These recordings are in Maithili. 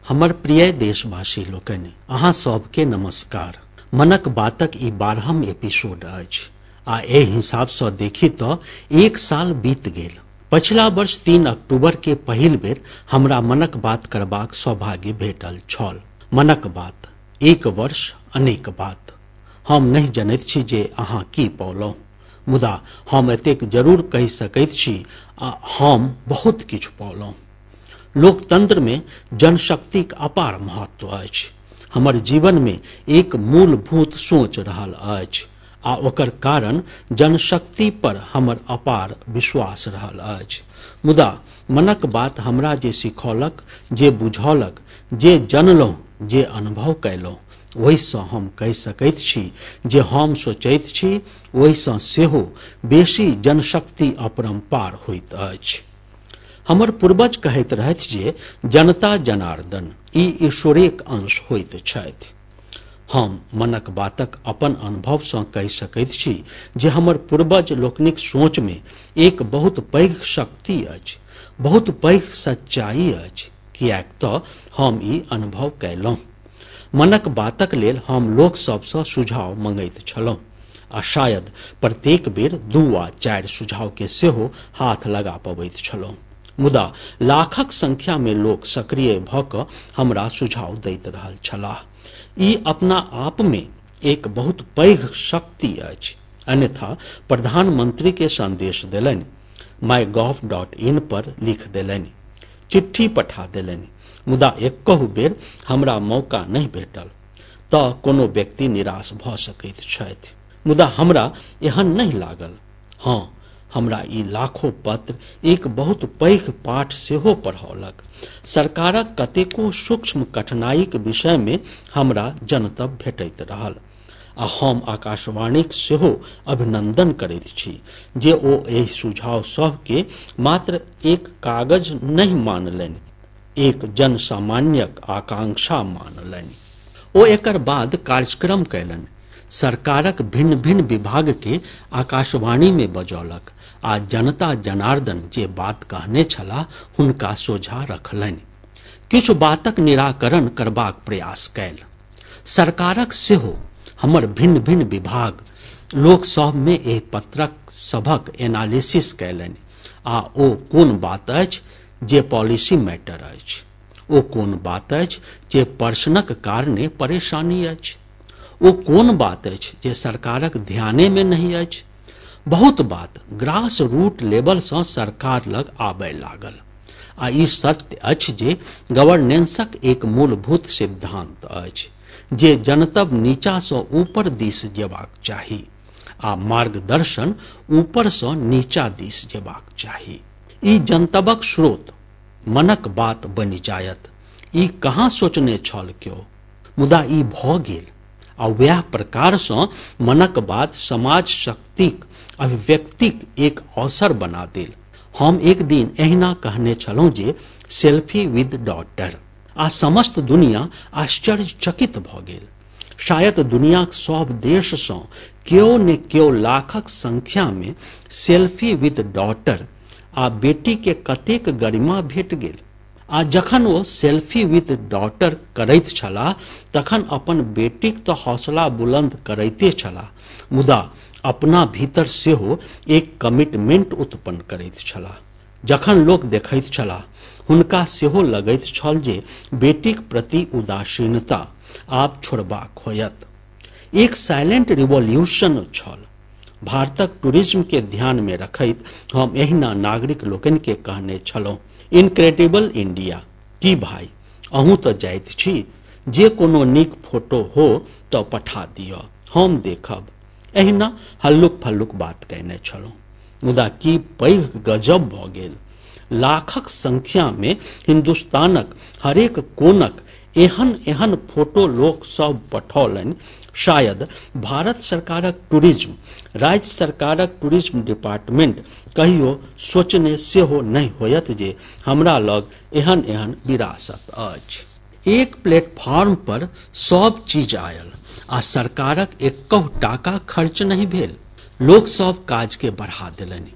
हमर प्रिय देशवासी लोकनि, अहाँ सबके नमस्कार। मनक बातक ई 12हम एपिसोड अछि आ एहि हिसाब सँ देखी तऽ 1 साल बीत गेल। पछिला वर्ष 3 अक्टूबर के पहिल बेर हमरा मनक बात करबाक सौभाग्य भेटल छल। मनक बात, 1 वर्ष अनेक बात। हम नहीं जनैत छी जे अहाँ की पौलहुँ, मुदा हम एतेक जरूर कहि सकैत छी हम बहुत किछु पौलहुँ। लोकतंत्र में जनशक्तिक अपार महत्व अछि। हमर जीवन में एक मूलभूत सोच रहल अछि आ ओकर कारण जनशक्ति पर हमर अपार विश्वास रहल अछि। मुदा मनक बात हमरा जे सिखौलक, जे बुझौलक, जे जनलहुँ, जे अनुभव कयलहुँ, ओहिसँ हम कहि सकैत छी जे हम सोचैत छी ओहिसँ सेहो बेसी जनशक्ति अपरंपार होइत अछि। हमर पूर्वज कहैत रहथि जे जनता जनार्दन ई ईश्वरेक अंश होइत छथि। हम मनक बातक अपन अनुभव सँ कहि सकैत छी जे हमर पूर्वज लोकनिक सोच में एक बहुत पैघ शक्ति अछि, बहुत पैघ सच्चाई अछि, किएक तऽ हम ई अनुभव कयलहुँ। मनक बातक लेल हम लोक सबसँ सुझाव मंगैत छलहुँ आ शायद प्रत्येक बेर 2 वा 4 सुझाव के सेहो हाथ लगा पबैत छलहुँ। मुदा लाखक संख्या में लोक सक्रिय भऽ कऽ हमरा सुझाव दैत रहल छलाह। ई अपना आप में एक बहुत पैघ शक्ति अछि। अन्यथा प्रधानमंत्री के संदेश देलनि, mygov.in पर लिख देलनि, चिट्ठी पठा देलनि, मुदा एकहु बेर हमरा मौका नहीं भेटल तऽ कोनो व्यक्ति निराश भऽ सकैत छथि। मुदा हमरा एहन नहीं लागल। हाँ, हमरा ई लाखों पत्र एक बहुत पैघ पाठ सेहो पढ़ौलक। सरकारक कतेको सूक्ष्म कठिनाईक विषय में हमरा जनतब भेटैत रहल आ हम आकाशवाणीक सेहो अभिनंदन करैत छी जे ओ एहि सुझाव सब के मात्र एक कागज नहीं मानलनि, एक जन सामान्यक आकांक्षा मानलनि। ओ एकर बाद कार्यक्रम कयलनि, सरकारक भिन्न भिन्न विभाग के आकाशवाणी में बजौलक आ जनता जनार्दन जे बात कहने छलाह हुनका सोझा रखलनि। किछु बातक निराकरण करबाक प्रयास कयल। सरकारक सेहो हमर भिन्न भिन्न विभाग लोक सब में एहि पत्रक सभक एनालिसिस कयलनि आ ओ कोन बात अछि जे पॉलिसी मैटर अछि, ओ कोन बात अछि जे पर्सनक कारणे परेशानी अछि, ओ कोन बात अछि जे सरकारक ध्याने में नहीं अछि। बहुत बात ग्रास रूट लेवल सँ सरकार लग आबय लागल आ ई सत्य अछि जे गवर्नेंसक एक मूलभूत सिद्धांत अछि जे जनतब नीचा सँ ऊपर दिस जेबाक चाही आ मार्गदर्शन ऊपर सँ नीचा दिस जेबाक चाही। ई जनतबक स्रोत मनक बात बनि जायत, ई कहाँ सोचने छल क्यों, मुदा ई भऽ गेल आ वएह प्रकार सँ मनक बात समाज शक्तिक अभिव्यक्तिक एक अवसर बना देल। हम एक दिन एहिना कहने छलहुँ जे सेल्फी विद डॉटर आ समस्त दुनिया आश्चर्यचकित भऽ गेल। शायद दुनियाक सब देश सँ केओ ने केओ लाखक संख्या में सेल्फी विद डॉटर आ बेटी के कतेक गरिमा भेट गेल। आ जखन ओ सेल्फी विद डॉटर करैत छलाह तखन अपन बेटीक तऽ हौसला बुलंद करैते छलाह, मुदा अपना भीतर सेहो एक कमिटमेंट उत्पन्न करैत छलाह। जखन लोक देखैत छलाह हुनका सेहो लगैत छल जे बेटीक प्रति उदासीनता आब छोड़बाक होयत। एक साइलेंट रिवॉल्यूशन छल। भारतक टूरिज्म के ध्यान में रखैत हम एहिना नागरिक लोकनि के कहने छलहुँ, इनक्रेडिबल इंडिया की भाई अहूँ तऽ जाइत छी, जे कोनो नीक फोटो हो तऽ पठा दिअ, हम देखब। एहिना हल्लुक फल्लुक बात कहने छलहुँ, मुदा की पैघ गजब भऽ गेल। लाखक संख्या में हिंदुस्तानक हरेक कोनक एहन एहन फोटो लोक सब पठौलनि। शायद भारत सरकारक टूरिज्म, राज्य सरकारक टूरिज्म डिपार्टमेंट कहियो सोचने सेहो नहीं होयत जे हमरा लग एहन एहन विरासत अछि। एक प्लेटफॉर्म पर सब चीज आयल आ सरकारक 1 टाका खर्च नहीं भेल। लोक सब काज के बढ़ा देलनि।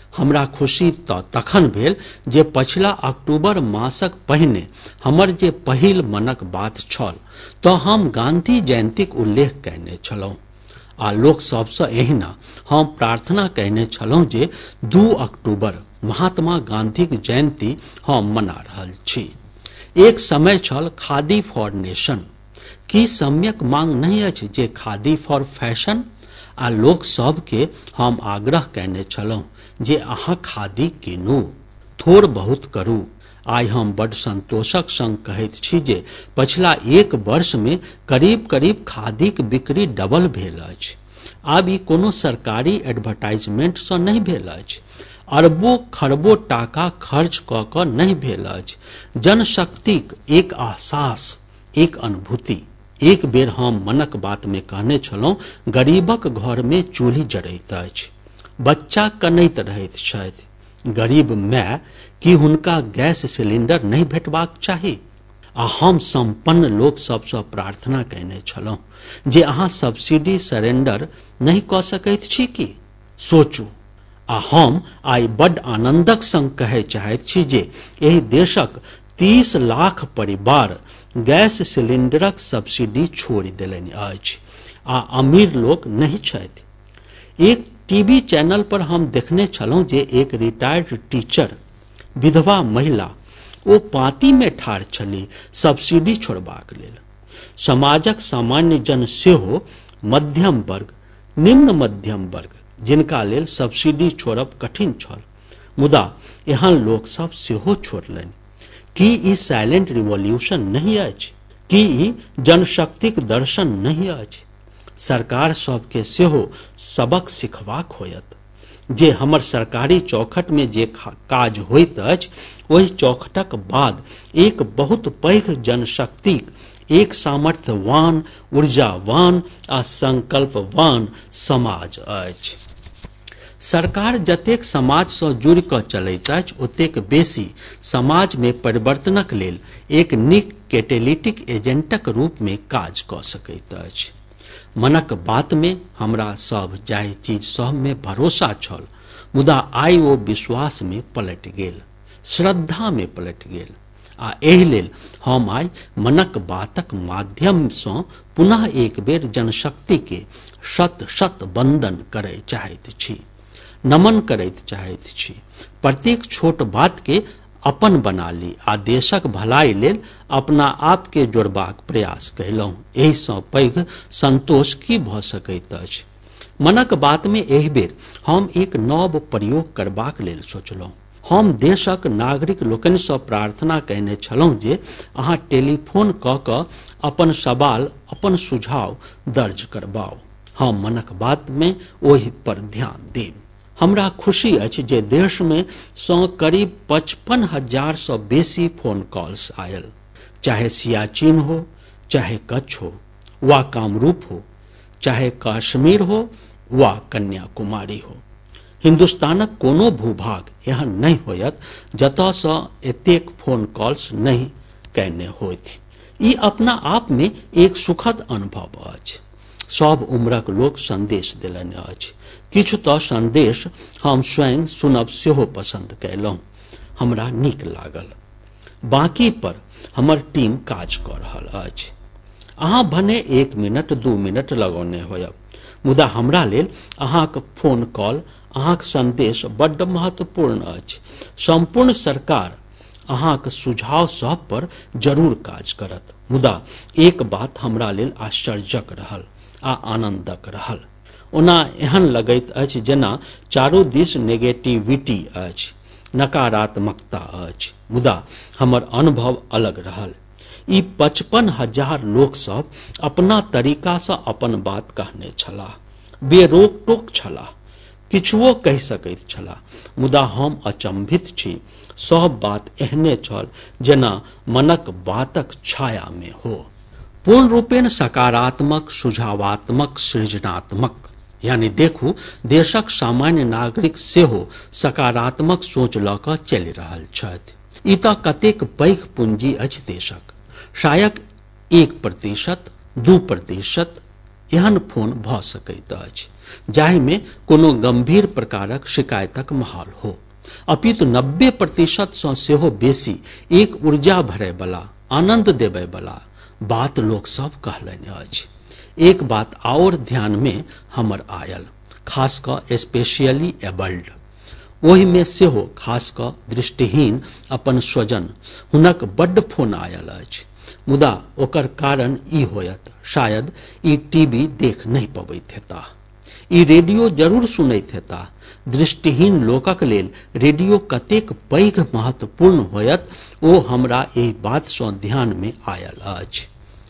हमरा खुशी तऽ तखन भेल जे पछिला अक्टूबर मासक पहिने हमर जे पहिल मनक बात छल तऽ हम गांधी जयंतीक उल्लेख कयने छलहुँ आ लोक सबसँ एहिना हम प्रार्थना कयने छलहुँ जे 2 अक्टूबर महात्मा गांधीक जयंती हम मना रहल छी। एक समय छल खादी फॉर नेशन। की सम्यक मांग नहीं अछि जे खादी फॉर फैशन? आ लोक सबके हम आग्रह कयने छलहुँ जे अहाँ खादी कीनू, थोड़ बहुत करू। आइ हम बड़ संतोषक संग कहैत छी जे पछिला 1 वर्ष में करीब करीब खादीक बिक्री डबल भेल अछि। आब ई कोनो सरकारी एडवर्टाइजमेंट सँ नहीं भेल अछि, अरबों खरबों टाका खर्च कऽ कऽ नहीं भेल अछि। जनशक्तिक एक आह्सास, एक अनुभूति। एक बेर हम मनक बात में कहने छलहुँ गरीबक घर में चूल्ही जरैत अछि, बच्चा कनैत रहैत छथि, गरीब माय की हुनका गैस सिलेंडर नहीं भेटबाक चाही? आ हम संपन्न लोक सबसँ प्रार्थना कयने छलहुँ जे अहाँ सब्सिडी सरेंडर नहीं कऽ सकैत छी की? सोचू। आ हम आइ बड्ड आनंदक संग कहय चाहैत छी जे एहि देशक 30 लाख परिवार गैस सिलेंडरक सब्सिडी छोड़ि देलनि अछि आ अमीर लोक नहीं छथि। एक टीवी चैनल पर हम देखने छलहुँ जे एक रिटायर्ड टीचर, विधवा महिला, ओ पाँती में ठाढ़ छलीह सब्सिडी छोड़बाक लेल। समाजक सामान्य जन सेहो मध्यम वर्ग, निम्न मध्यम वर्ग, जिनका लेल सब्सिडी छोड़ब कठिन छल, मुदा एहन लोक सब सेहो छोड़लनि। की ई साइलेंट रिवॉल्यूशन नहीं अछि? की ई जनशक्तिक दर्शन नहीं अछि? सरकार सबके सेहो सबक सिखबाक होयत जे हमर सरकारी चौखट में जे काज होइत अछि ओहि चौखटक बाद एक बहुत पैघ जनशक्तिक, एक सामर्थ्यवान, ऊर्जावान आ संकल्पवान समाज अछि। सरकार जतेक समाज सँ जुड़ि कऽ चलैत अछि ओतेक बेसी समाज में परिवर्तनक लेल एक नीक कैटेलिटिक एजेंटक रूप में काज कऽ सकैत अछि। मनक बात में हमरा सब जाहि चीज सब में भरोसा छल, मुदा आइ ओ विश्वास में पलटि गेल, श्रद्धा में पलटि गेल। आ एहि लेल हम आइ मनक बातक माध्यम सँ पुनः एक बेर जनशक्ति के शत शत वंदन करय चाहैत छी, नमन करैत चाहैत छी। प्रत्येक छोट बात के अपन बना ली आ देशक भलाई लेल अपना आप के जोड़बाक प्रयास कयलहुँ। एहि सँ पैघ संतोष की भऽ सकैत अछि? मनक बात में एहि बेर हम एक नव प्रयोग करबाक लेल सोचलहुँ। हम देशक नागरिक लोकनि सँ प्रार्थना कयने छलहुँ जे अहाँ टेलीफोन कऽ कऽ अपन सवाल, अपन सुझाव दर्ज करबाऊ। हम मनक बात में ओहि पर ध्यान देब। हमरा खुशी अछि जे देश में सँ करीब 55,000 सँ बेसी फोन कॉल्स आयल, चाहे सियाचिन हो, चाहे कच्छ हो वा कामरूप हो, चाहे कश्मीर हो वा कन्याकुमारी हो। हिंदुस्तानक कोनो भूभाग एहन नहीं होयत जतऽ सँ एतेक फोन कॉल्स नहीं कयने होथि। ई अपना आप में एक सुखद अनुभव अछि। सब उम्रक लोक संदेश देलनि अछि। किछु तऽ संदेश हम स्वयं सुनब सेहो पसंद कयलहुँ, हमरा नीक लागल। बाकी पर हमर टीम काज कऽ रहल अछि। अहाँ भने 1 मिनट 2 मिनट लगौने होयब, मुदा हमरा लेल अहाँक फोन कॉल, अहाँक संदेश बड्ड महत्वपूर्ण अछि। संपूर्ण सरकार अहाँक सुझाव सब पर जरूर काज करत, मुदा एक बात हमरा लेल आश्चर्यजक रहल आ आनंदक रहल। ओना एहन लगैत अछि जेना चारू दिस नेगेटिविटी अछि, नकारात्मकता अछि, मुदा हमर अनुभव अलग रहल। ई 55,000 लोक सब अपना तरीका सँ अपन बात कहने छलाह, बेरोक टोक छलाह, किछुओ कहि सकैत छलाह, मुदा हम अचंभित छी। सब बात एहने छल जेना मनक बातक छाया में हो। पूर्ण रूपेण सकारात्मक, सुझावात्मक, सृजनात्मक। यानी देखू, देशक सामान्य नागरिक सेहो सकारात्मक सोच लऽ कऽ चलि रहल छथि। ई तऽ कतेक पैघ पूंजी अछि देशक। शायद 1%, 2%, एहन फोन भऽ सकैत अछि जाहिमे कोनो गंभीर प्रकारक शिकायतक माहौल हो, अपितु 90% सँ सेहो बेसी एक ऊर्जा भरयवला, आनंद देबयवला बात लोक सब कहलनि अछि। एक बात और ध्यान में हमर आयल, खास कऽ स्पेशली एबल्ड, ओहि में सेहो खास कऽ दृष्टिहीन अपन स्वजन हुनक बड्ड फोन आयल अछि। मुदा ओकर कारण ई होयत, शायद ई टीवी देख नहीं पबैत हेताह, ई रेडियो जरूर सुनैत हेताह। दृष्टिहीन लोकक लेल रेडियो कतेक पैघ महत्वपूर्ण होयत ओ हमरा एहि बात सँ ध्यान में आयल अछि।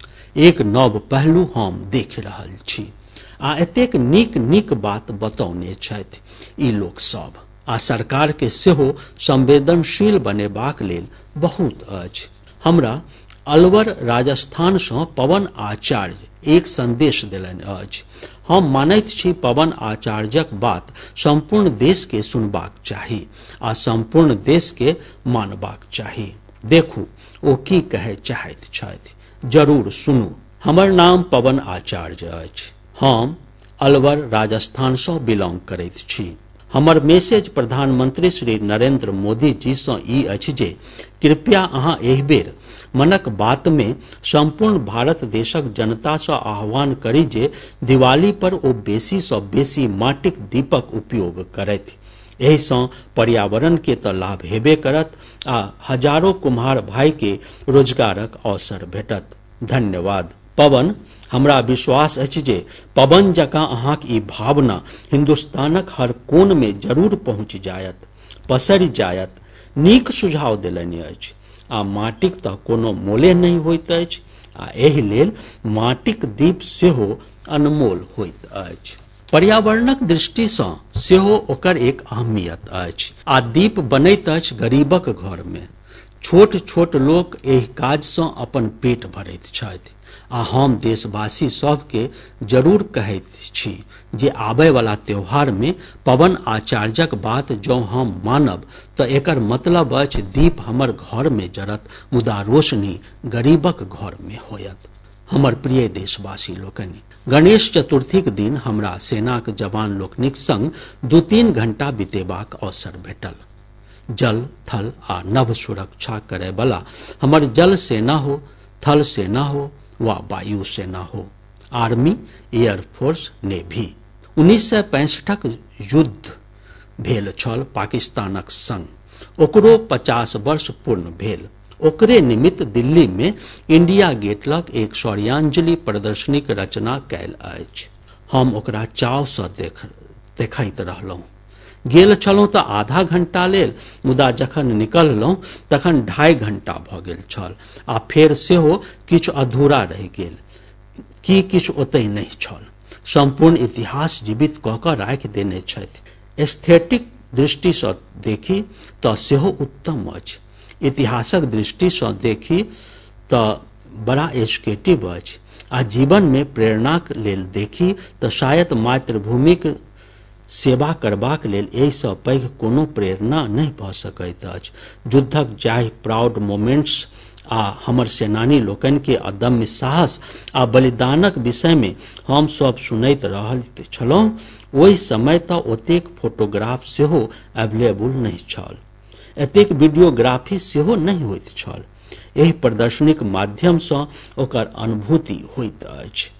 एक नव पहलू हम देख रहल छी आ एतेक नीक नीक बात बतौने छथि ई लोक सब, आ सरकार के सेहो संवेदनशील बनेबाक लेल बहुत अछि। हमरा अलवर राजस्थान सँ पवन आचार्य एक संदेश देलनि अछि। हम मानैत छी पवन आचार्यक बात संपूर्ण देश के सुनबाक चाही आ संपूर्ण देश के मानबाक चाही। देखू ओ की कहै चाहैत छथि, जरूर सुनू। हमर नाम पवन आचार्य अछि, हम अलवर राजस्थान सँ बिलोंग करैत छी। हमर मैसेज प्रधानमंत्री श्री नरेंद्र मोदी जी सँ ई अछि जे कृपया अहाँ एहि बेर मनक बात में संपूर्ण भारत देशक जनता सँ आह्वान करी जे दिवाली पर ओ बेसी सँ बेसी माटिक दीपक उपयोग करथि। एहि सँ पर्यावरण के तऽ लाभ हेबे करत आ हजारों कुम्हार भाई के रोजगारक अवसर भेटत। धन्यवाद पवन। हमरा विश्वास अछि जे पवन जकाँ अहाँक ई भावना हिंदुस्तानक हर कोन में जरूर पहुँच जायत, पसरि जायत। नीक सुझाव देलनि अछि आ माटिक तऽ कोनो मोले नहीं होइत अछि आ एहि लेल माटिक दीप सेहो अनमोल होइत अछि। पर्यावरणक दृष्टि सँ सेहो ओकर एक अहमियत अछि आ दीप बनैत अछि गरीबक घर में। छोट छोट लोक एहि काज सँ अपन पेट भरैत छथि आ हम देशवासी सब के जरूर कहैत छी जे आबय वाला त्योहार में पवन आचार्यक बात जँ हम मानब तऽ एकर मतलब अछि दीप हमर घर में जरत मुदा रोशनी गरीबक घर में होयत। हमर प्रिय देशवासी लोकनि, गणेश चतुर्थीक दिन हमरा सेनाक जवान लोकनिक संग 2-3 घंटा बितेबाक अवसर भेटल। जल, थल आ नभ सुरक्षा करय वाला हमर जल सेना हो, थल सेना हो वा वायु सेना हो, आर्मी, एयरफोर्स, नेवी। 1965क युद्ध भेल छल पाकिस्तानक संग, ओकरो 50 वर्ष पूर्ण भेल। ओकरे निमित्त दिल्ली में इंडिया गेट लग एक शौर्यांजलि प्रदर्शनीक रचना कैल अछि। हम ओकरा चाव सँ देखैत रहलहुँ। गेल छलहुँ तऽ आधा घंटा लेल, मुदा जखन निकललहुँ तखन 2.5 घंटा भऽ गेल छल आ फेर सेहो किछु अधूरा रहि गेल कि किछु ओतहि नहीं छल। संपूर्ण इतिहास जीवित कऽ कऽ राखि देने छथि। एस्थेटिक दृष्टि सँ देखी तऽ सेहो उत्तम अछि, इतिहासक दृष्टि सँ देखी तऽ बड़ा एजुकेटिव अछि आ जीवन में प्रेरणाक लेल देखी तऽ शायद मातृभूमिक सेवा करबाक लेल एहि सँ पैघ कोनो प्रेरणा नहीं भऽ सकैत अछि। युद्धक जाहि प्राउड मोमेंट्स आ हमर सेनानी लोकनि के अदम्य साहस आ बलिदानक विषय में हम सब सुनैत रहल छलहुँ, ओहि समय तऽ ओतेक फोटोग्राफ सेहो अवेलेबल नहीं छल, एतेक वीडियोग्राफी सेहो नहीं होइत छल। एहि प्रदर्शनीक माध्यम सँ ओकर अनुभूति होइत अछि।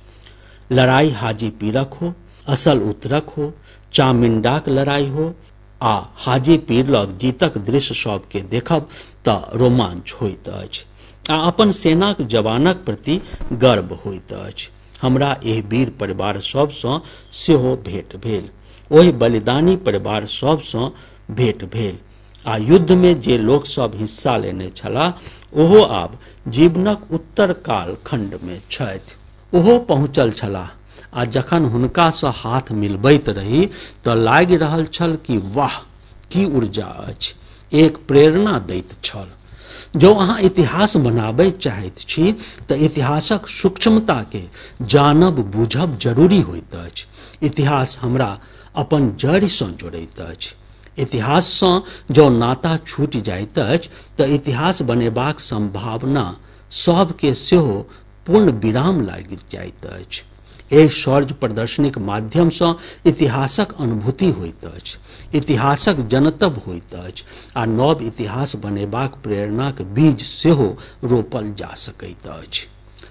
लड़ाई हाजी पीरक हो, असल उतरक हो, चामिंडाक लड़ाई हो आ हाजी पीर लग जीतक दृश्य सब के देखब तऽ रोमांच होइत अछि आ अपन सेनाक जवानक प्रति गर्व होइत अछि। हमरा एहि वीर परिवार सब सँ सेहो भेंट भेल, ओहि बलिदानी परिवार सब सँ भेंट भेल आ युद्ध में जे लोक सब हिस्सा लेने छलाह ओहो आब जीवनक उत्तर काल खंड में छथि। ओहो पहुँचल छलाह आ जखन हुनका सँ हाथ मिलबैत रही तऽ लागि रहल छल कि वाह की ऊर्जा अछि, एक प्रेरणा दैत छल। जो अहाँ इतिहास बनाबय चाहैत छी तऽ इतिहासक सूक्ष्मता के जानब बूझब जरूरी होइत अछि। इतिहास हमरा अपन जड़ सँ जोड़ैत अछि। इतिहास सँ जो नाता छूट जाइत अछि तऽ इतिहास बनेबाक संभावना सब के सेहो पूर्ण विराम लागि जाइत अछि। एहि शौर्य प्रदर्शनीक माध्यम सँ इतिहासक अनुभूति होइत अछि, इतिहासक जनतब होइत अछि आ नव इतिहास बनेबाक प्रेरणाक बीज सेहो रोपल जा सकैत अछि।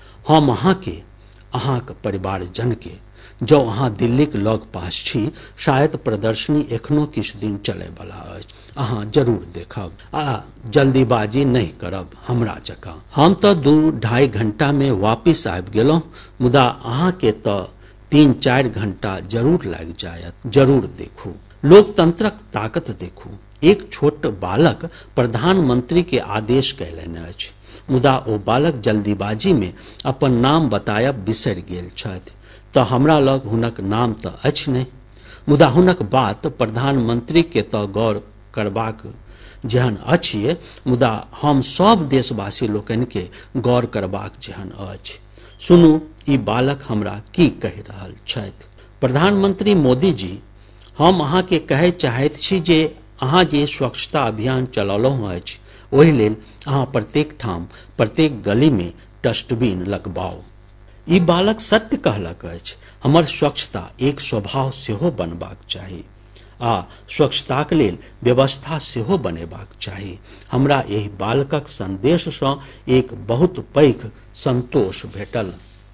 हम अहाँक परिवारजन के जँ अहाँ दिल्लीक लग पास छी, शायद प्रदर्शनी एखनो किछु दिन चलय बला अछि। अहाँ जरूर देखब आ जल्दीबाजी नहि करब हमरा जकाँ। हम तऽ 2-2.5 घंटा में वापिस आबि गेलहुँ, मुदा अहाँके तऽ 3-4 घंटा जरूर लागि जायत। जरूर देखू, लोकतंत्रक ताकत देखू। एक छोट बालक प्रधानमंत्री के आदेश कयलनि अछि, मुदा ओ बालक जल्दीबाजी में अपन नाम बतायब बिसरि गेल छथि। तऽ हमरा लग हुनक नाम तऽ अछि नहि, मुदा हुनक बात प्रधानमंत्री के तऽ गौर करबाक जेहन अछि, मुदा हम सब देशवासी लोकनि के गौर करबाक जेहन अछि। सुनू ई बालक हमरा की कहि रहल छथि। प्रधानमंत्री मोदी जी, हम अहाँके कहय चाहैत छी जे अहाँ जे स्वच्छता अभियान चलौलहुँ अछि, ओहि लेल अहाँ प्रत्येक ठाम प्रत्येक गली में डस्टबिन लगबाऊ। ई बालक सत्य कहलक अछि। हमर स्वच्छता एक स्वभाव सेहो बनबाक चाही आ स्वच्छताक लेल व्यवस्था सेहो बनेबाक चाही। हमरा एहि बालकक संदेश सँ एक बहुत पैघ संतोष भेटल।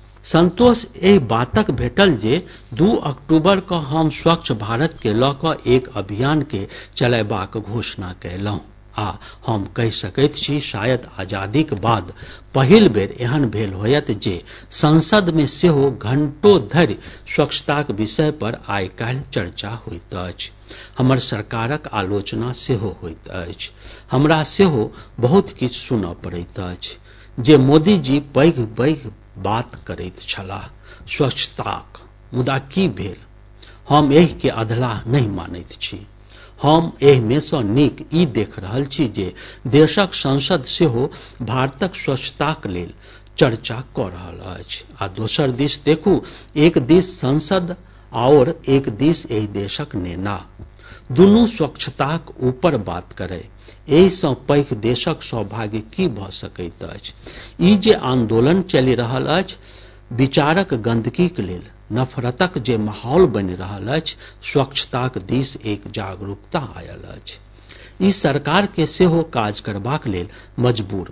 संतोष एहि बातक भेटल जे 2 अक्टूबर क हम स्वच्छ भारत के लऽ कऽ एक अभियान के चलयबाक घोषणा कयलहुँ आ हम कहि सकैत छी शायद आजादीक बाद पहिल बेर एहन भेल होयत जे संसद में सेहो घंटों धरि स्वच्छताक विषय पर आइ काल्हि चर्चा होइत अछि। हमर सरकारक आलोचना सेहो होइत अछि। हमरा सेहो बहुत किछु सुनऽ पड़ैत अछि जे मोदी जी पैघ पैघ बात करैत छलाह स्वच्छताक, मुदा की भेल? हम एहि के अधलाह नहि मानैत छी। हम एहि में सँ नीक ई देख रहल छी जे देशक संसद सेहो भारतक स्वच्छताक लेल चर्चा कऽ रहल अछि आ दोसर दिस देखू, एक दिस संसद आओर एक दिस एहि देशक नेता, दुनू स्वच्छताक ऊपर बात करय। एहि सँ पैघ देशक सौभाग्य की भऽ सकैत अछि? ई जे आंदोलन चलि रहल अछि विचारक गंदगीक लेल, नफरतक जे माहौल बनि रहल अछि, स्वच्छताक दिस एक जागरूकता आयल अछि। ई सरकार के सेहो काज करबाक लेल मजबूर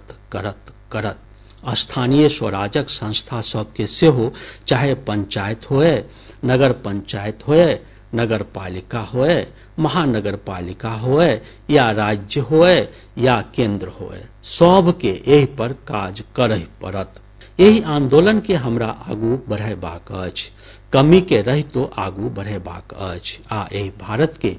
करत। स्थानीय स्वराजक संस्था सबके सेहो, चाहे पंचायत होए, नगर पंचायत होए, नगर पालिका होए, महानगर पालिका होए या राज्य होए या केंद्र होए, सबके एहि पर काज करय पड़त। एहि आंदोलन के हमरा आगू बढ़ेबाक अछि, कमी के रहितो आगू बढ़ेबाक अछि आ एहि भारत के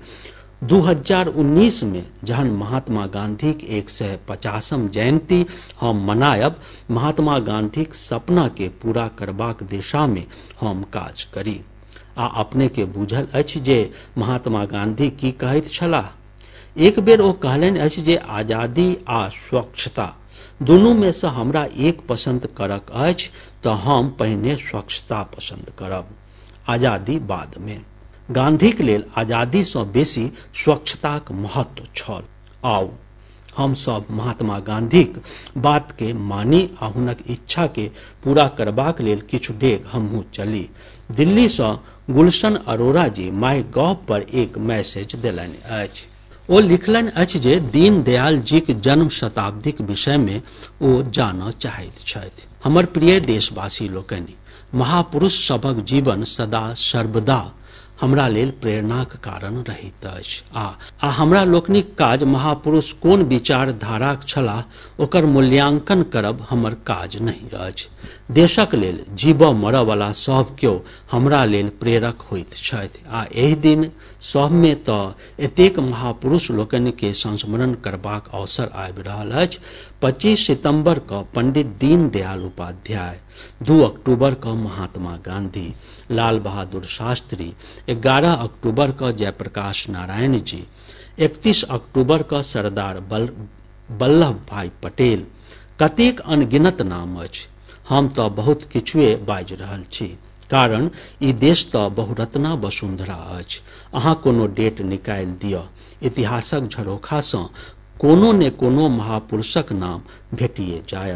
2019 में जहन महात्मा गांधी के 150म जयंती हम मनायब, महात्मा गांधीक सपना के पूरा करबाक दिशा में हम काज करी। आ अपने के बुझल अछि जे महात्मा गांधी की कहैत छलाह? एक बेर ओ कहलनि अछि जे आजादी आ स्वच्छता दुनू में सँ हमरा एक पसंद करक अछि तऽ हम पहिने स्वच्छता पसंद करब, आजादी बाद में। गांधीक लेल आजादी सँ बेसी स्वच्छताक महत्व छल। आउ हम सब महात्मा गांधीक बात के मानी आ हुनक इच्छा के पूरा करबाक लेल किछु डेग हमहूँ चली। दिल्ली सँ गुलशन अरोड़ा जी माई गॉव पर एक मैसेज देलनि अछि। ओ लिखलनि अछि जे दीन दयाल जी के जन्म शताब्दीक विषय में ओ जानऽ चाहैत छथि। हमर प्रिय देशवासी लोकनि, महापुरुष सभक जीवन सदा सर्वदा हमरा लेल प्रेरणाक कारण रहैत अछि आ हमरा लोकनिक काज महापुरुष कोन विचारधाराक छलाह ओकर मूल्यांकन करब हमर काज नहि अछि। देशक लेल जीबऽ मरऽ वाला सब केओ हमरा लेल प्रेरक होइत छथि आ एहि दिन सब में तऽ एतेक महापुरुष लोकनि के संस्मरण करबाक अवसर आबि रहल अछि। 25 सितंबर क पंडित दीन दयाल उपाध्याय, 2 अक्टूबर क महात्मा गांधी, लाल बहादुर शास्त्री, 11 अक्टूबर क जयप्रकाश नारायण जी, 31 अक्टूबर क सरदार वल्लभ भाई पटेल, कतेक अनगिनत नाम अछि। हम तऽ बहुत किछुए बाजि रहल छी, कारण ई देश तऽ बहुरत्ना वसुंधरा अछि। अहाँ कोनो डेट निकालि दिअ, इतिहासक झरोखा सँ कोनो ने कोनो महापुरुषक नाम भेटिए जायत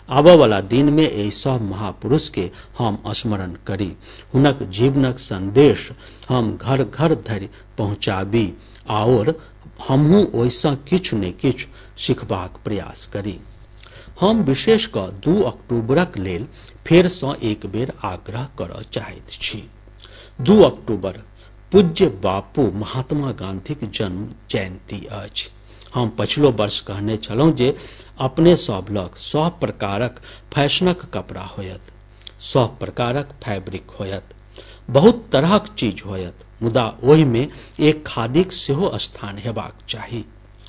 आबय वाला दिन में एहि सब महापुरुष के हम स्मरण करी, हुनक जीवनक संदेश हम घर घर धरि पहुँचाबी आओर हमहूँ ओहिसँ किछु ने किछु सिखबाक प्रयास करी। हम विशेष कऽ 2 अक्टूबरक लेल फेरसँ एक बेर आग्रह करय चाहैत छी। 2 अक्टूबर पूज्य बापू महात्मा गांधीक जन्म जयंती अछि। हम पछिलो वर्ष कहने छलहुँ जे अपने सब लग सब प्रकारक फैशनक कपड़ा होयत, सब प्रकारक फैब्रिक होयत, बहुत तरहक चीज होयत, मुदा ओहि में एक खादीक सेहो स्थान हेबाक चाही।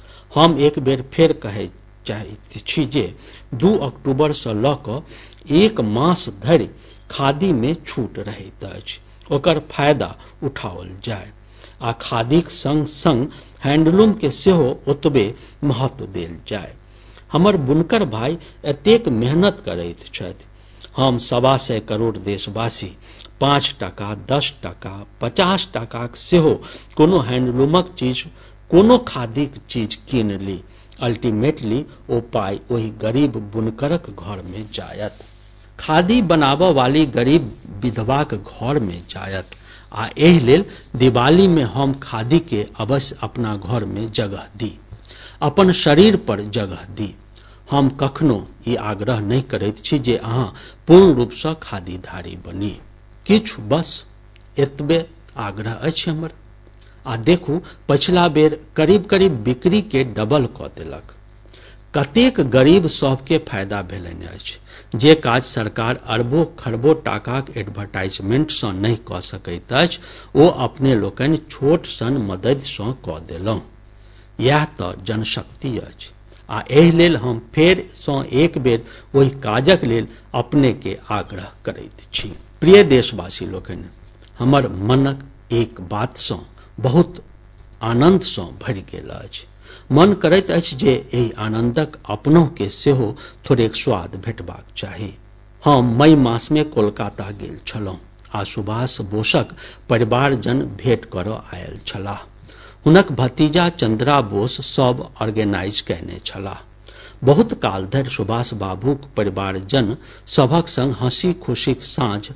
हम एक बेर फेर कहै चाहैत छी जे 2 अक्टूबर से लऽ कऽ 1 मास धरि खादी में छूट रहैत अछि, ओकर फायदा उठाओल जाय आ खादीक संग संग हैंडलूम के सेहो ओतबे महत्व देल जाय। हमर बुनकर भाई एतेक मेहनत करैत छथि। हम 1.25 करोड़ देशवासी 5 टका, 10 टका, 50 टकाक सेहो कोनो हैंडलूमक चीज, कोनो खादीक चीज कीन ली, अल्टीमेटली ओ पाई ओहि गरीब बुनकरक घर में जायत, खादी बनाबऽ वाली गरीब विधवाक घर में जायत। आ एहि लेल दिवाली में हम खादी के अवश्य अपना घर में जगह दी, अपन शरीर पर जगह दी। हम कखनो ई आग्रह नहीं करैत छी जे अहाँ पूर्ण रूप से खादीधारी बनी, किछु बस एतबे आग्रह अछि हमर। आ देखू, पछिला बेर करीब करीब बिक्री के डबल कऽ देलक। कतेक गरीब सबके फायदा भेलनि अछि, जे काज सरकार अरबो खरबो टाकाक एडवर्टाइजमेंट सँ नहीं कऽ सकैत अछि, ओ अपने लोकनि छोट सन मददि सँ कऽ देलहुँ। इएह तऽ जनशक्ति अछि। आ एहि लेल हम फेर सँ एक बेर ओहि काजक लेल अपने के आग्रह करैत छी। प्रिय देशवासी लोकनि, हमर मनक एक बात सँ बहुत आनंद सँ भरि गेल अछि। मन करैत अछि जे एहि आनंदक अपनों के सेहो थोड़ेक स्वाद भेटबाक चाही। हम मई मास में कोलकाता गेल छलहुँ आ सुभाष बोसक परिवारजन भेंट करऽ आयल छलाह। हुनक भतीजा चंद्रा बोस सब ऑर्गेनाइज कैने छलाह। बहुत काल धरि सुभाष बाबूक परिवारजन सभक संग हंसी खुशीक साँझ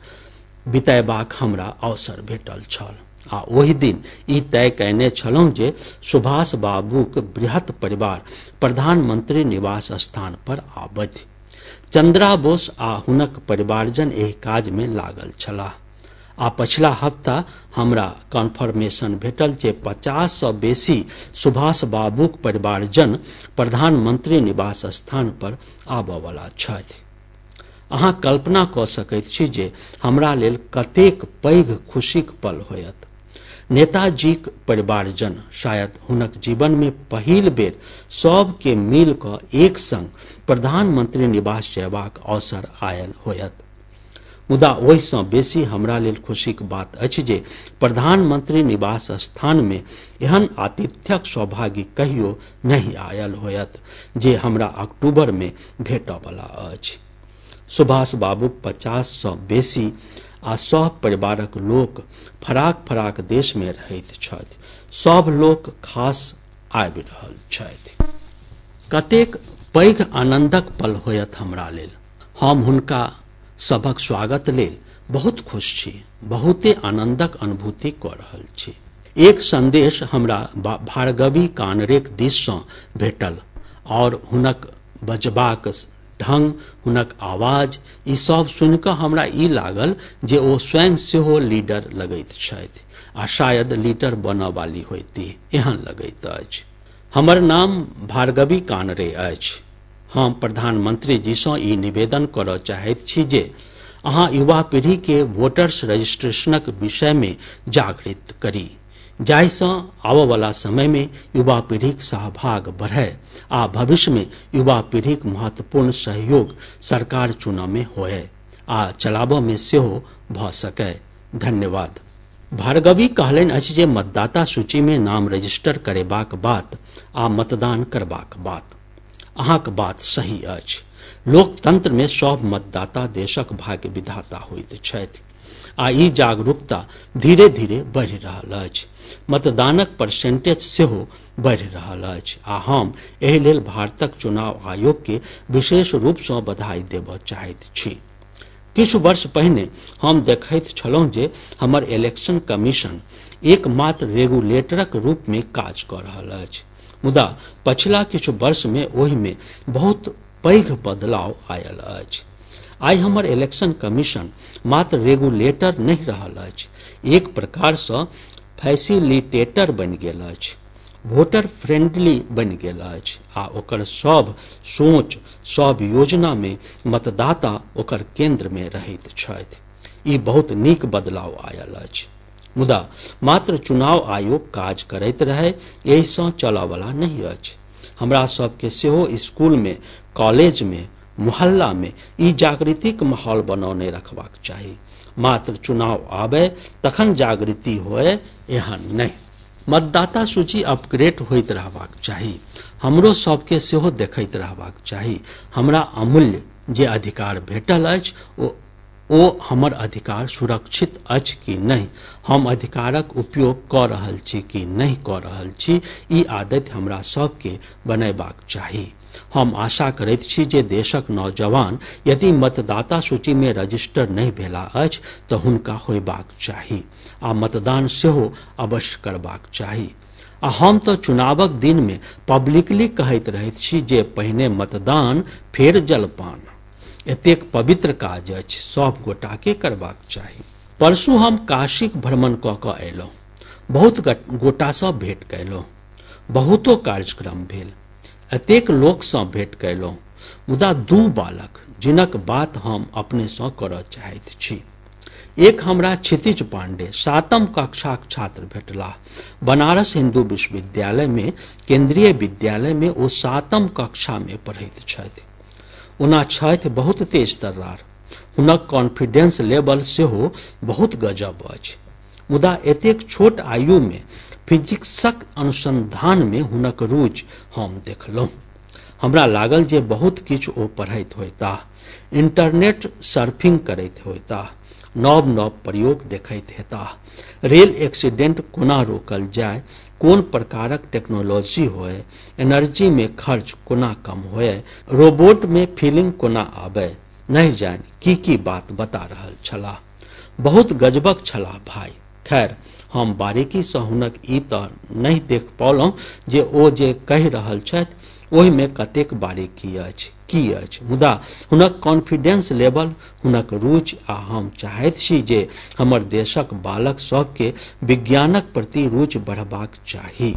बितयबाक हमरा अवसर भेटल छल आ ओहि दिन ई तय कैने छलहुँ जे सुभाष बाबूक बृहत परिवार प्रधानमंत्री निवास स्थान पर आबथि। चंद्रा बोस आ हुनक परिवारजन एहि काज में लागल छलाह आ पछिला हफ्ता हमरा कन्फर्मेशन भेटल जे 50 सँ बेसी सुभाष बाबूक परिवारजन प्रधानमंत्री निवास स्थान पर आबऽ वाला छथि। अहाँ कल्पना कऽ सकैत छी जे हमरा लेल कतेक पैघ खुशीक पल होयत। नेताजीक परिवारजन शायद हुनक जीवन में पहिल बेर सब के मिल कऽ एक संग प्रधानमंत्री निवास जयबाक अवसर आयल होयत। मुदा ओहि सँ बेसी हमरा लेल खुशीक बात अछि जे प्रधानमंत्री निवास स्थान में एहन आतिथ्यक सौभाग्य कहियो नहीं आयल होयत जे हमरा अक्टूबर में भेटऽ वाला अछि। सुभाष बाबूक 50 सँ बेसी आ सब परिवारक लोक फराक फराक देश में रहैत छथि। सब लोक खास आबि रहल छथि। कतेक पैघ आनंदक पल होयत हमरा लेल। हम हुनका सभक स्वागत लेल बहुत खुश छी, बहुते आनंदक अनुभूति कऽ रहल छी। एक संदेश हमरा भार्गवी कानरेक दिस सँ भेटल और हुनक बजबाक ढंग, हुनक आवाज, ई सब सुनि कऽ हमरा ई लागल जे ओ स्वयं सेहो लीडर लगैत छथि आ शायद लीडर बनऽ वाली होइती, एहन लगैत अछि। हमर नाम भार्गवी कानरे अछि। हम प्रधानमंत्री जी सँ ई निवेदन करऽ चाहैत छी जे अहाँ युवा पीढ़ी के वोटर्स रजिस्ट्रेशनक विषय में जागृत करी, जाहि सँ आबऽ वाला समय में युवा पीढ़ीक सहभाग बढ़य आ भविष्य में युवा पीढ़ीक महत्वपूर्ण सहयोग सरकार चुनऽ में होय आ चलाबऽ में सेहो भऽ सकय। धन्यवाद। भार्गवी कहलनि अछि जे मतदाता सूची में नाम रजिस्टर करेबाक बात आ मतदान करबाक बात। अहाँक बात सही अछि। लोकतंत्र में सब मतदाता देशक भाग्य विधाता होइत छथि। आ ई जागरूकता धीरे धीरे बढ़ि रहल अछि। मतदानक परसेंटेज सेहो बढ़ि रहल अछि आ हम एहि लेल भारतक चुनाव आयोग के विशेष रूप सँ बधाई देबय चाहैत छी। किछु वर्ष पहिने हम देखैत छलहुँ जे हमर इलेक्शन कमीशन एकमात्र रेगुलेटरक रूप में काज कऽ रहल अछि, मुदा पछिला किछु वर्ष में ओहि में बहुत पैघ बदलाव आयल अछि। आइ हमर इलेक्शन कमीशन मात्र रेगुलेटर नहीं रहल अछि, एक प्रकार सँ फैसिलिटेटर बनि गेल अछि, वोटर फ्रेंडली बनि गेल अछि आ ओकर सब सोच सब योजना में मतदाता ओकर केंद्र में रहैत छथि। ई बहुत नीक बदलाव आयल अछि, मुदा मात्र चुनाव आयोग काज करैत रहे एहि सँ चलयवला नहीं अछि। हमरा सबके सेहो स्कूल में, कॉलेज में, मोहल्ला में ई जागृतिक माहौल बनौने रखबाक चाही। मात्र चुनाव आबे तखन जागृति होए एहन नहीं। मतदाता सूची अपग्रेड होइत रहबाक चाही। हमरो सबके सेहो देखैत रहबाक चाही हमरा अमूल्य जे अधिकार भेटल अछि ओ हमर अधिकार सुरक्षित अछि कि नहीं, हम अधिकारक उपयोग कऽ रहल छी कि नहीं कऽ रहल छी, ई आदत हमरा सबके बनैबाक चाही। हम आशा करैत छी जे देशक नौजवान यदि मतदाता सूची में रजिस्टर नहीं भेला अछि तऽ हुनका होयबाक चाही आ मतदान सेहो अवश्य करबाक चाही। आ हम तऽ चुनावक दिन में पब्लिकली कहैत रहैत छी जे पहिने मतदान फेर जलपान। एतेक पवित्र काज अछि, सब गोटा के करबाक चाही। परसू हम काशीक भ्रमण कऽ कऽ अयलहुँ, बहुत गोटा सँ भेंट कयलहुँ, बहुतो कार्यक्रम भेल, एतेक लोक सँ भेंट कयलहुँ, मुदा दू बालक जिनक बात हम अपने सँ करय चाहैत छी। एक हमरा क्षितिज पांडे 7म कक्षाक छात्र भेटलाह। बनारस हिंदू विश्वविद्यालय में केंद्रीय विद्यालय में ओ 7म कक्षा में पढ़ैत छथि। ओना छथि बहुत तेज तर्रार, हुनक कॉन्फिडेंस लेवल सेहो बहुत गजब अछि, मुदा एतेक छोट आयु में फिजिक्सक अनुसंधान में हुनक रुचि हम देखलहुँ। हमरा लागल जे बहुत किछु ओ पढ़ैत होयताह, इंटरनेट सर्फिंग करैत होयताह, नव नव प्रयोग देखैत हेताह, रेल एक्सीडेंट कोना रोकल जाय, कोन प्रकारक टेक्नोलॉजी होय, एनर्जी में खर्च कोना कम होय, रोबोट में फीलिंग कोना आबे, नहीं जानि की बात बता रहल छलाह। बहुत गजबक छलाह भाई। खैर हम बारीकी सँ हुनक ई तऽ नहीं देख पौलहुँ जे ओ जे कहि रहल छथि ओहि में कतेक बारीकी अछि, की अछि, मुदा हुनक कॉन्फिडेंस लेवल, हुनक रुचि आ हम चाहैत छी जे हमर देशक बालक सबके विज्ञानक प्रति रुचि बढ़बाक चाही।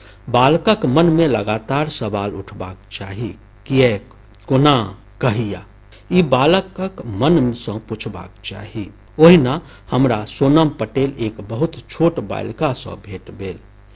बालकक मन में लगातार सवाल उठबाक चाही, किएक, कोना, कहिया, ई बालकक मन सँ पूछबाक चाही। ओहिना हमरा सोनम पटेल एक बहुत छोट बालिका सँ भेंट भेल।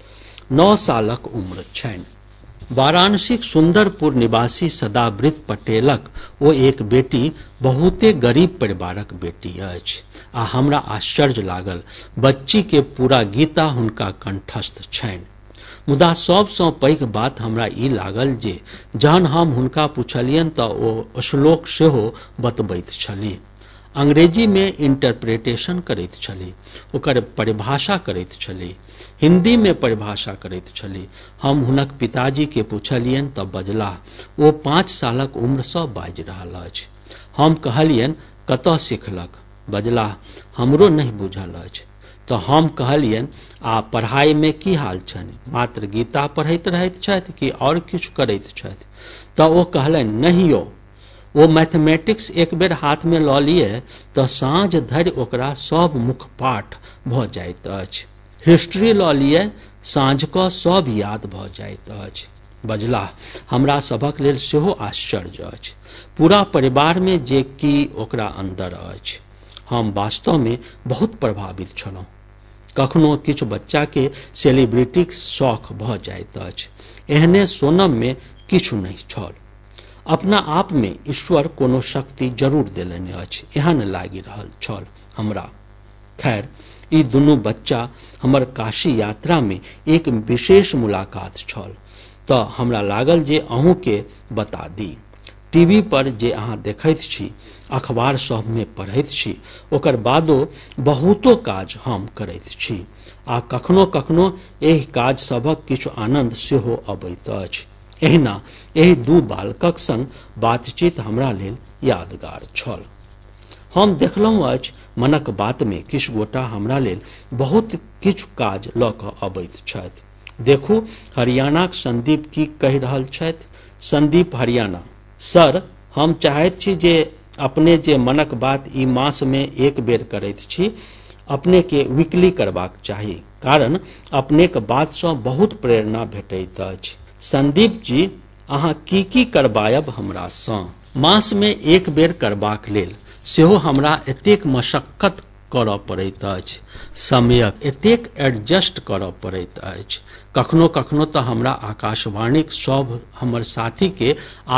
9 सालक उम्र छनि। वाराणसीक सुंदरपुर निवासी सदाव्रत पटेलक ओ एक बेटी बहुते गरीब परिवारक बेटी अछि आ हमरा आश्चर्य लागल बच्ची के पूरा गीता हुनका कंठस्थ छनि। मुदा सबसँ पैघ बात हमरा ई लागल जे जहन हम हुनका पुछलियनि तऽ ओ श्लोक सेहो बतबैत छलीह, अंग्रेजी में इंटरप्रिटेशन करैत छलीह, ओकर परिभाषा करैत छलीह, हिंदी में परिभाषा करैत छलीह। हम हुनक पिताजी के पुछलियनि तऽ बजलाह ओ 5 सालक उम्र सँ बाजि रहल अछि। हम कहलियनि कतऽ सिखलक, बजलाह हमरो नहीं बुझल अछि। तऽ हम कहलियनि आ पढ़ाई में की हाल छनि, मात्र गीता पढ़ैत रहैत छथि कि और किछु करैत छथि। तऽ ओ कहलनि नहीं यौ, ओ मैथमेटिक्स एक बेर हाथ में लऽ लिए तऽ साँझ धरि ओकरा सब मुख पाठ भऽ जाइत अछि, हिस्ट्री लऽ लिए साँझ कऽ सब याद भऽ जाइत अछि। बजलाह हमरा सभक लेल सेहो आश्चर्य अछि, पूरा परिवार में जे कि ओकरा अंदर अछि। हम वास्तव में बहुत प्रभावित छलहुँ। कखनो किछु बच्चा के सेलिब्रिटीक शौक भऽ जाइत अछि, एहने सोनम में किछु नहीं छल। अपना आप में ईश्वर कोनो शक्ति जरूर देलनि अछि एहन लागि रहल छल हमरा। खैर ई दुनू बच्चा हमर काशी यात्रा में एक विशेष मुलाकात छल तऽ हमरा लागल जे अहूँ के बता दी। टीवी पर जे अहाँ देखैत छी, अखबार सब में पढ़ैत छी, ओकर बादो बहुतो काज हम करैत छी आ कखनो कखनो एहि काज सभक किछु आनंद सेहो अबैत अछि। एहिना एहि दू बालकक संग बातचीत हमरा लेल यादगार छल। हम देखलहुँ अछि मनक बात में किछु गोटा हमरा लेल बहुत किछु काज लऽ कऽ अबैत छथि। देखू हरियाणाक संदीप की कहि रहल छथि। संदीप हरियाणा: सर, हम चाहैत छी जे अपने जे मनक बात ई मास में एक बेर करैत छी, अपने के वीकली करबाक चाही, कारण अपने के बात सँ बहुत प्रेरणा भेटैत अछि। संदीप जी, अहाँ की करबायब हमरा सँ? मास में एक बेर करबाक लेल सेहो हमरा एतेक मशक्कत करऽ पड़ैत अछि, समयक एतेक एडजस्ट करऽ पड़ैत अछि। कखनो कखनो तऽ हमरा आकाशवाणीक सब हमर साथी के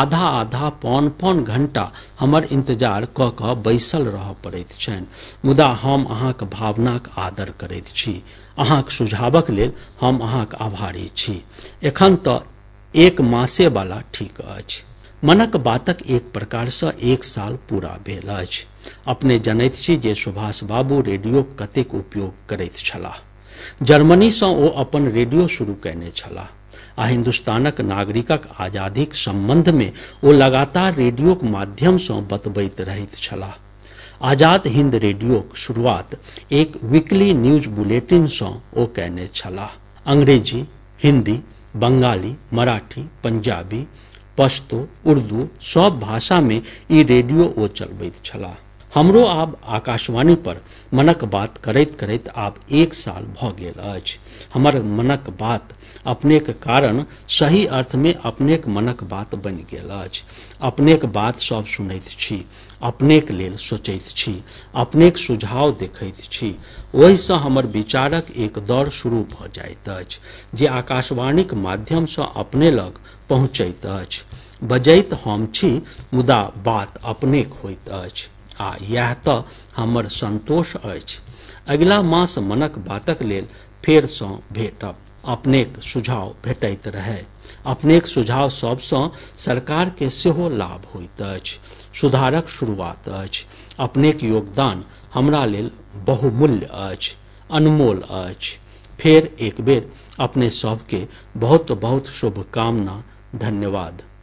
आधा पौन घंटा हमर इंतजार कऽ कऽ बैसल रहऽ पड़ैत छनि। मुदा हम अहाँक भावनाक आदर करैत छी। अहाँक सुझावक लेल हम अहाँक आभारी छी। एखन तऽ एक मासे वाला ठीक अछि। मनक बातक एक प्रकार सँ एक साल पूरा भेल अछि। अपने जनैत छी जे सुभाष बाबू रेडियोक कतेक उपयोग करैत छलाह। जर्मनी सँ ओ अपन रेडियो शुरू कयने छलाह आ हिन्दुस्तानक नागरिकक आजादीक संबंध में ओ लगातार रेडियोक माध्यम सँ बतबैत रहैत छलाह। आजाद हिंद रेडियोक शुरुआत एक वीकली न्यूज बुलेटिन सँ ओ कयने छलाह। अंग्रेजी, हिंदी, बंगाली, मराठी, पंजाबी, पश्तो, उर्दू सब भाषा में ई रेडियो ओ चलबैत छलाह। हमरो आब आकाशवाणी पर मनक बात करैत करैत आब एक साल भऽ गेल अछि। हमर मनक बात अपनेक कारण सही अर्थ में अपनेक मनक बात बनि गेल अछि। अपनेक बात सब सुनैत छी, अपनेक लेल सोचैत छी, अपनेक सुझाव देखैत छी। ओहि सँ हमर विचारक एक दौड़ शुरू भऽ जाइत अछि जे आकाशवाणीक माध्यम सँ अपने लग पहुँचैत अछि। बजैत हम छी, मुदा बात अपनेक होइत अछि आ इएह तऽ हमर संतोष अछि। अगिला मास मनक बातक लेल फेर सँ भेटब। अपनेक सुझाव भेटैत रहै। अपनेक सुझाव सब सँ सरकार के सेहो लाभ होइत अछि। सुधारक शुरुआत अछि। अपनेक योगदान हमरा लेल बहुमूल्य अछि, अनमोल अछि। फेर एक बेर अपने सबके बहुत बहुत शुभकामना, धन्यवाद।